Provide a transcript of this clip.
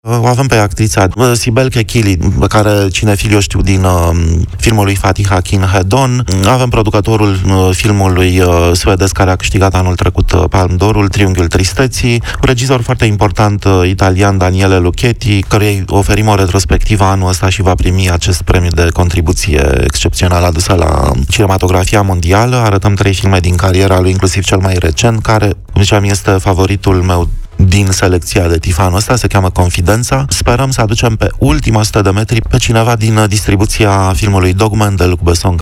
O avem pe actrița Sibel Kekili, pe care cinefilii o știu din filmul lui Fatih Akin Hedon. Avem producătorul filmului suedez care a câștigat anul trecut Palme d'Orul, Triunghiul Tristeții, un regizor foarte important italian, Daniele Lucchetti, căruia îi oferim o retrospectivă anul ăsta și va primi acest premiu de contribuție excepțională adusă la cinematografia mondială. Arătăm 3 filme din cariera lui, inclusiv cel mai recent, care, cum ziceam, este favoritul meu din selecția de TIFF anul ăsta, se cheamă Confidența. Sperăm să aducem pe ultima 100 de metri pe cineva din distribuția filmului Dogman de Luc Besson.